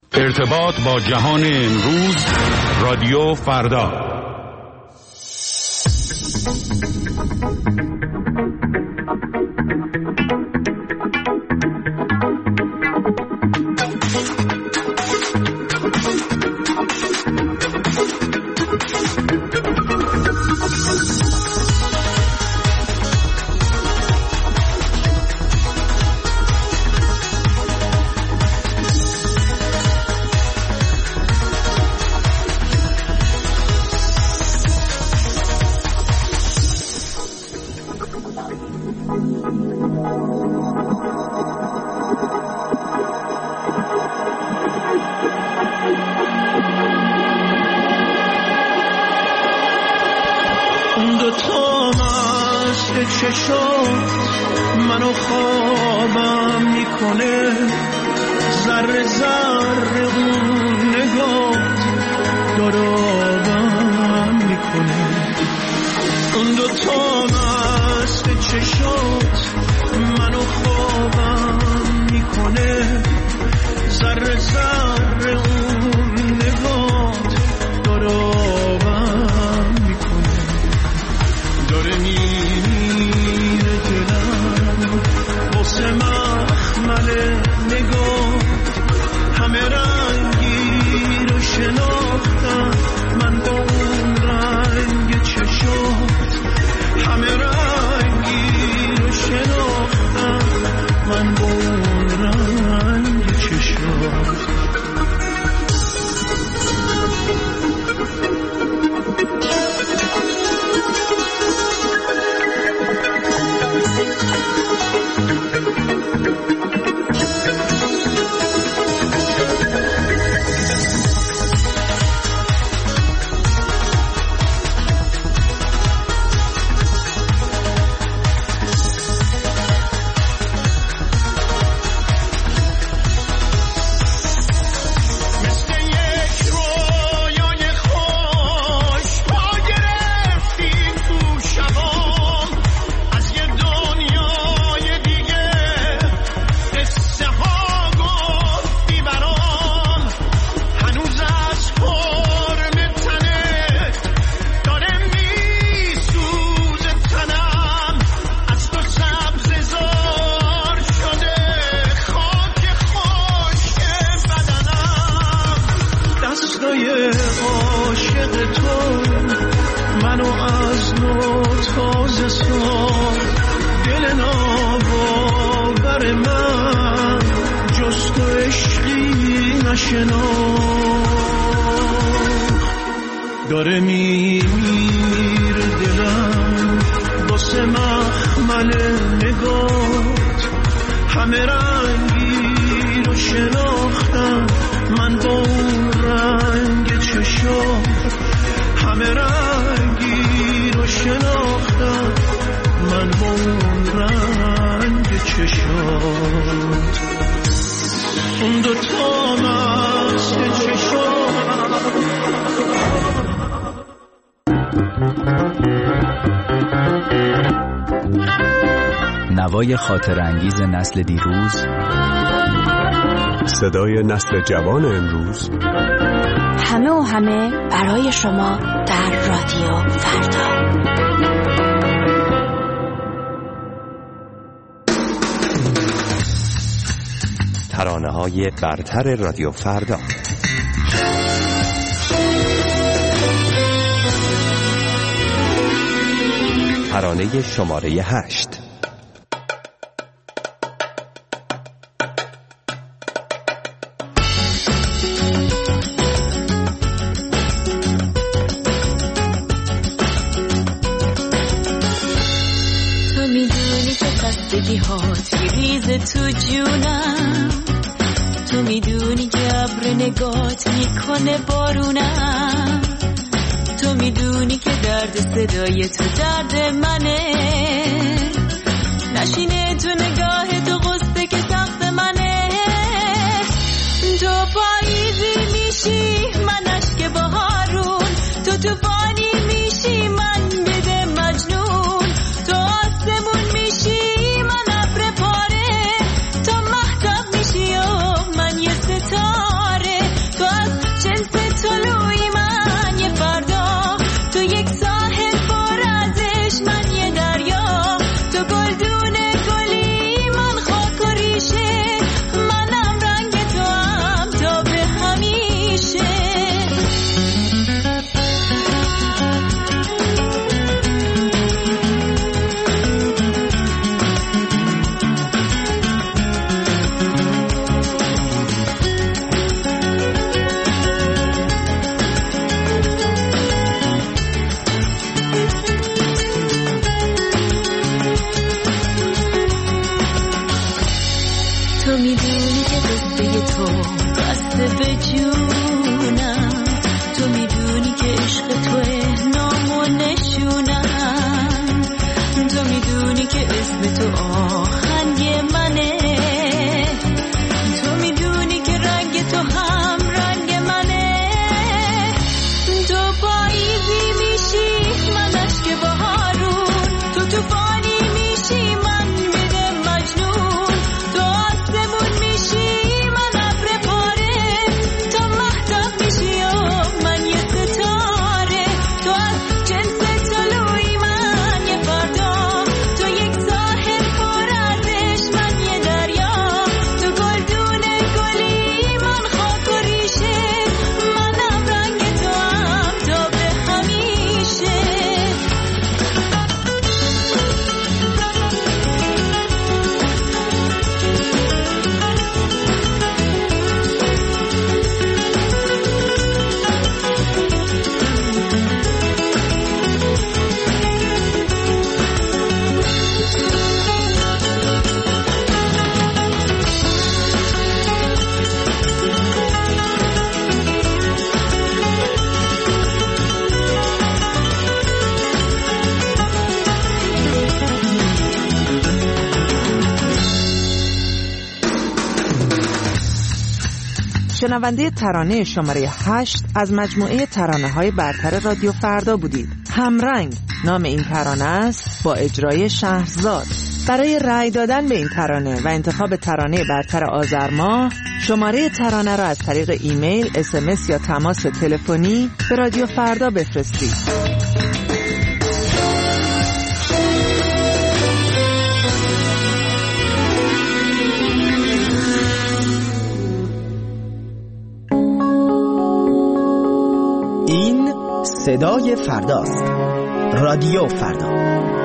ارتباط با جهان امروز، رادیو فردا. منو خوابم میکنه، ذره ذره اون نگات دارابم میکنه. اون دوتا مست چشات منو خوابم میکنه، ذره ذره اون نگات دارابم میکنه. داره میره دلم واسه مخمل نگاه، همه رنگی رو شناختم من با اون رنگ چشات، همه رنگی رو شناختم من با اون رنگ چشات. داره میره دلم واسه مخمل نگات، همه رنگی رو شناختم من با اون رنگ چشات، همه رنگی رو شناختم من با اون رنگ چشات. اون دوتا مست چشات نوای خاطر انگیز نسل دیروز، صدای نسل جوان امروز، همه و همه برای شما در رادیو فردا. ترانه‌های برتر رادیو فردا. ترانه شماره 8. تو میدونی که خستگی هات میریزه تو جونم، تو میدونی که ابر نگات میکنه بارونم، تو میدونی که درد صدای تو درد منه، نشینه تو نگاه تو غصه که سخت منه. تو پاییزی میشی من اشک بهارون، تو طوفانی میشی من بده مجنون، تو آسمون میشی من ابر پاره، تو مهتاب میشی و من یه ستاره. تو بسته به جونم، تو میدونی که عشق توه نام و نشونم، تو میدونی که اسم تو آهنگ منه، تو میدونی که رنگ تو هم رنگ منه، تو پاییزی میشی من اشک بهارون، تو طوفانی میشی من میده مجنون، تو آسمون میشی من ابر پاره، تو مهتاب میشی و من یه ستاره، تو از جنس طلوعی من یه فردا، تو یک ساحل پر از عشق من یه دریا، تو گلدون گلی من خاک و ریشه، منم رنگ تو هم تا به همیشه. شنونده ترانه شماره 8 از مجموعه ترانه‌های برتر رادیو فردا بودید. همرنگ نام این ترانه است با اجرای شهرزاد. برای رأی دادن به این ترانه و انتخاب ترانه برتر آذر ماه، شماره ترانه را از طریق ایمیل، SMS یا تماس تلفنی به رادیو فردا بفرستید. این صدای فرداست. رادیو فردا.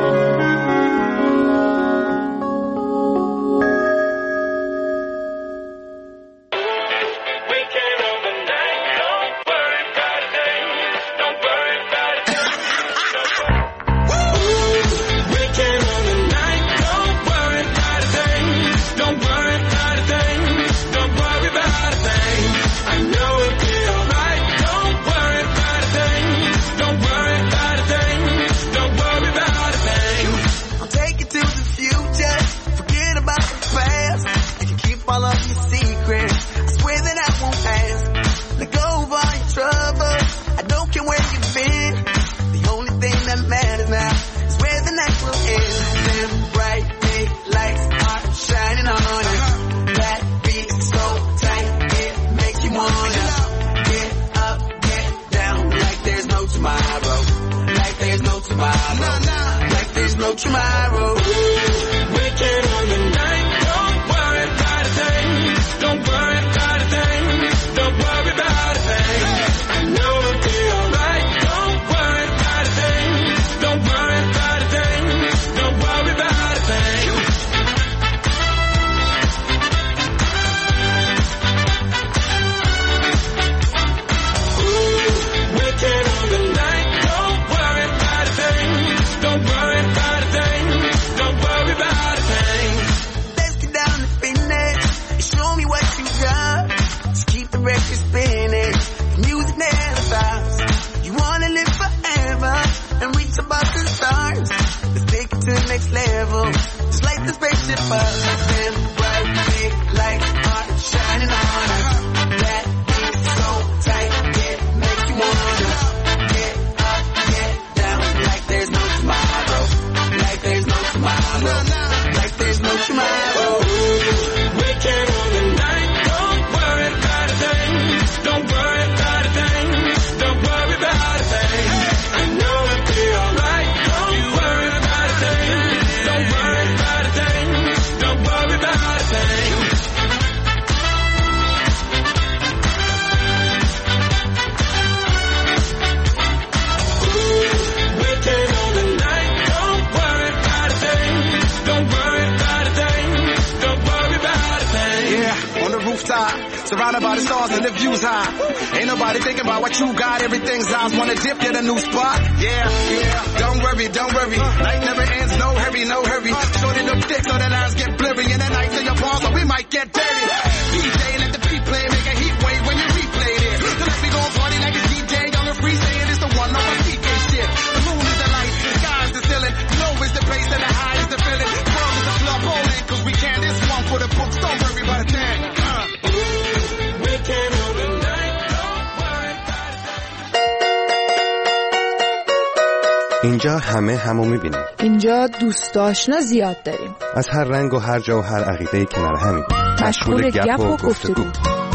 Surrounded by the stars and the views high. Ain't nobody thinking about what you got. Everything's eyes wanna dip, get a new spot. Yeah, yeah. Don't worry, don't worry. Life never ends, no hurry, no hurry. Shorty look thick so the lines get blurry. And the nights in your palms, so we might get dirty. DJ, let the people اینجا همه همو میبینیم. اینجا دوست آشنا زیاد داریم. از هر رنگ و هر جا و هر عقیده کنار همین. مشغول گپ و گفتگو.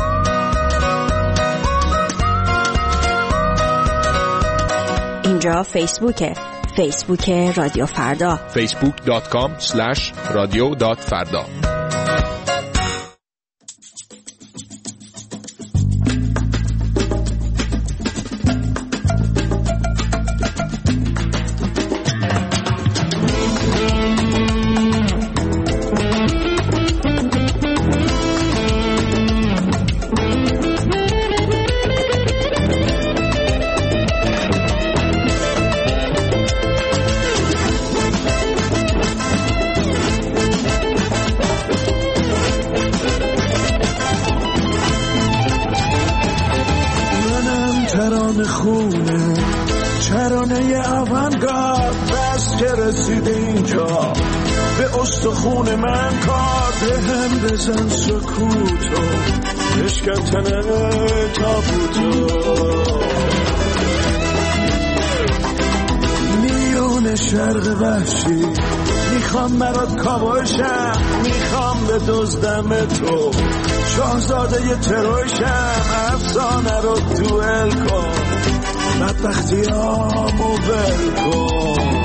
اینجا فیسبوک رادیو فردا. facebook.com/radio.farda. خون من کار به هم بزن سکوتو بشکن تنه تابوتو میون شرق وحشی میخوام برات کاباشم میخوام به دزدم تو شاهزاده ی تروشم افسانه رو دوئل کن بدبختیامو ول کن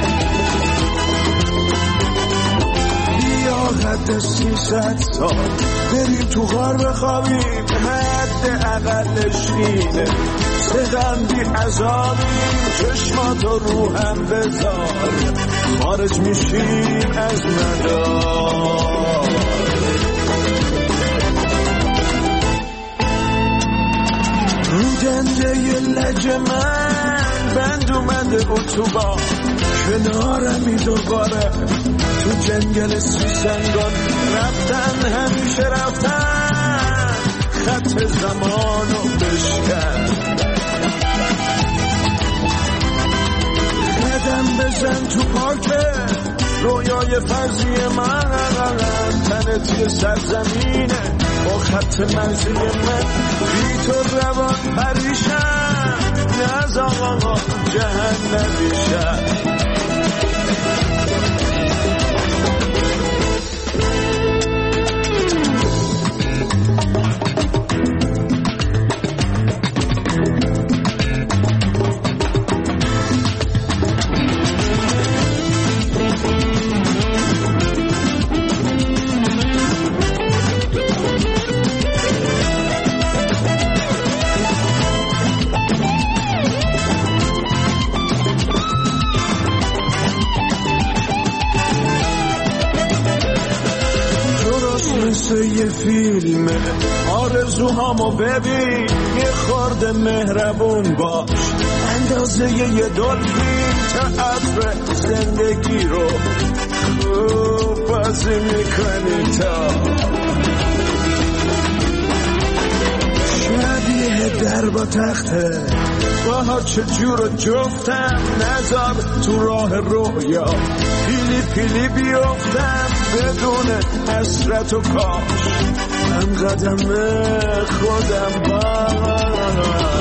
حد 300 سال بریم تو غار بخوابیم حد اقلش اینه سقندی عذابیم چشماتو رو هم بذار خارج میشیم از مدار رو دنده ی لج من بند اومده اتوبان کنارمی دوباره تو جنگل سوسنگان رفتن همیشه رفتن خط زمانو بشکن قدم بزن تو پارک رویای فرضی من تنت یه سرزمینه با خط مرزی من بی تو روان پریشم نز آقا جهنمیشم یه فیلمه آرزوهامو ببین یه خورده مهربون باش اندازه یه دلفین تئاتر زندگی رو خوب بازی میکنی تا شبیه در با تخته باها چجور جفتم نذار تو راه رویا پیلی پیلی بیفتم بدون حسرت و کاش من قدم خودم با